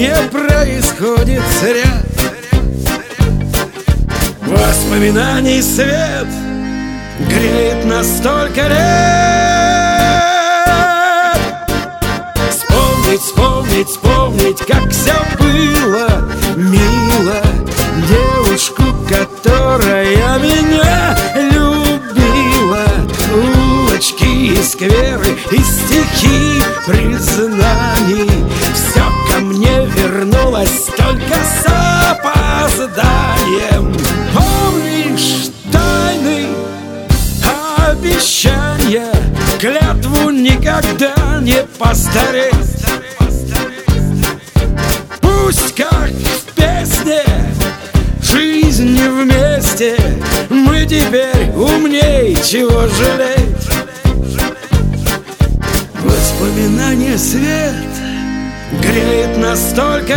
не происходит зря. Воспоминаний свет греет настолько лет. Вспомнить, вспомнить, вспомнить, как все было мило. Девушку, которая меня любила. Улочки и скверы, и стихи признаний. Все ко мне вернулось, только с опозданием. Помнишь тайны, обещания, клятву никогда не постареть? Пусть как в песне, жизнь вместе, мы теперь умней, чего жалеть. Воспоминания свет греет настолько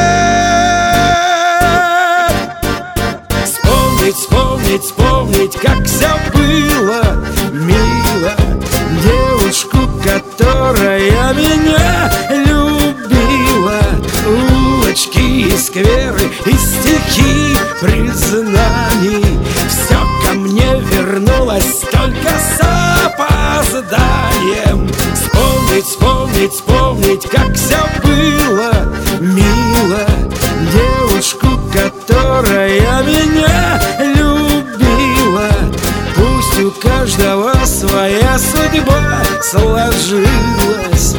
лет. Вспомнить, вспомнить, вспомнить, как все было мило. Девушку, которая меня любила. Улочки и скверы, и стихи признаний. Все ко мне вернулось, только с опозданием. Вспомнить, вспомнить, вспомнить, как все было мило. Девушку, которая меня любила. Пусть у каждого своя судьба сложилась.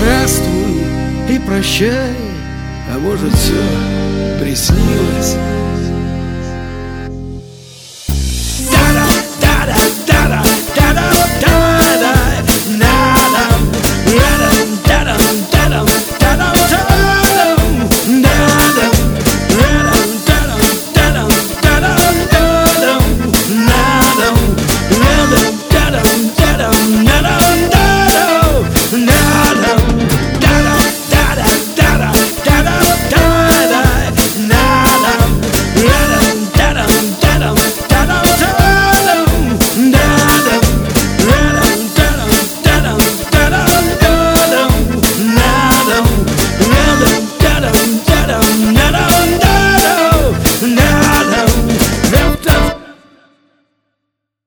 Здравствуй и прощай, а может все приснилось.